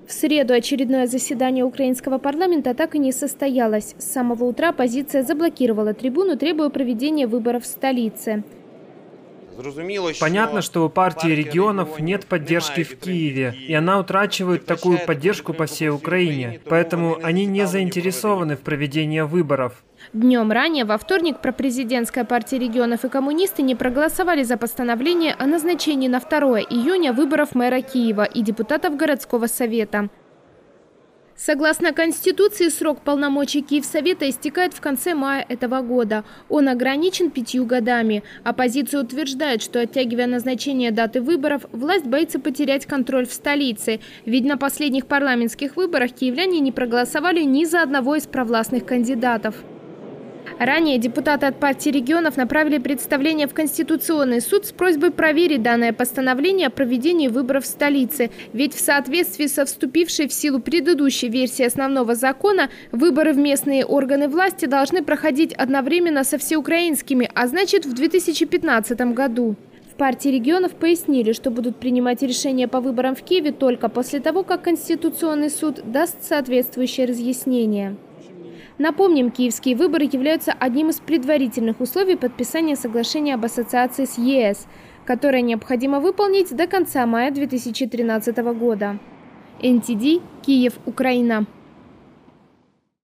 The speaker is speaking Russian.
В среду очередное заседание украинского парламента так и не состоялось. С самого утра оппозиция заблокировала трибуну, требуя проведения выборов в столице. Понятно, что у партии регионов нет поддержки в Киеве, и она утрачивает такую поддержку по всей Украине. Поэтому они не заинтересованы в проведении выборов. Днем ранее, во вторник, пропрезидентская партия регионов и коммунисты не проголосовали за постановление о назначении на 2 июня выборов мэра Киева и депутатов городского совета. Согласно Конституции, срок полномочий Киевсовета истекает в конце мая этого года. Он ограничен 5 годами. Оппозиция утверждает, что, оттягивая назначение даты выборов, власть боится потерять контроль в столице. Ведь на последних парламентских выборах киевляне не проголосовали ни за одного из провластных кандидатов. Ранее депутаты от партии регионов направили представление в Конституционный суд с просьбой проверить данное постановление о проведении выборов в столице. Ведь в соответствии со вступившей в силу предыдущей версией основного закона, выборы в местные органы власти должны проходить одновременно со всеукраинскими, а значит в 2015 году. В партии регионов пояснили, что будут принимать решения по выборам в Киеве только после того, как Конституционный суд даст соответствующее разъяснение. Напомним, киевские выборы являются одним из предварительных условий подписания соглашения об ассоциации с ЕС, которое необходимо выполнить до конца мая 2013 года. НТД, Киев, Украина.